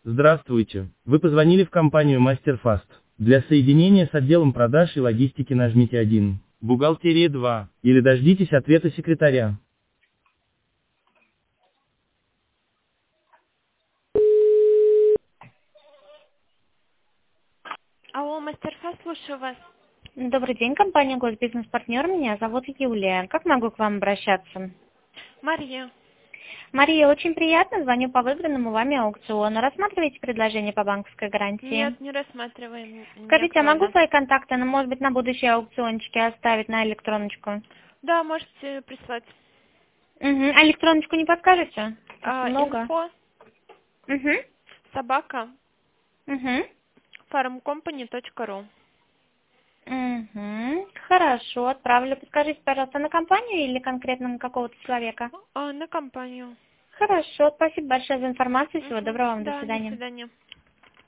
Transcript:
Здравствуйте. Вы позвонили в компанию MasterFast. Для соединения с отделом продаж и логистики нажмите 1. Бухгалтерия 2. Или дождитесь ответа секретаря. Алло, мастер-фас, слушаю вас. Добрый день, компания Госбизнес-партнер. Меня зовут Юлия. Как могу к вам обращаться? Мария. Мария, очень приятно. Звоню по выигранному вами аукциону. Рассматриваете предложение по банковской гарантии? Нет, не рассматриваем. Не Скажите, я могу актуально. свои контакты, может быть, на будущие аукциончики оставить на электроночку? Да, можете прислать. Угу. А электроночку не подскажете? Просто много. Инфо Угу. собака Угу. farmcompany.ru. Угу. Хорошо, отправлю. Подскажите, пожалуйста, на компанию или конкретно на какого-то человека? На компанию. Хорошо, спасибо большое за информацию. Всего Угу. доброго вам. До Да, до свидания. свидания.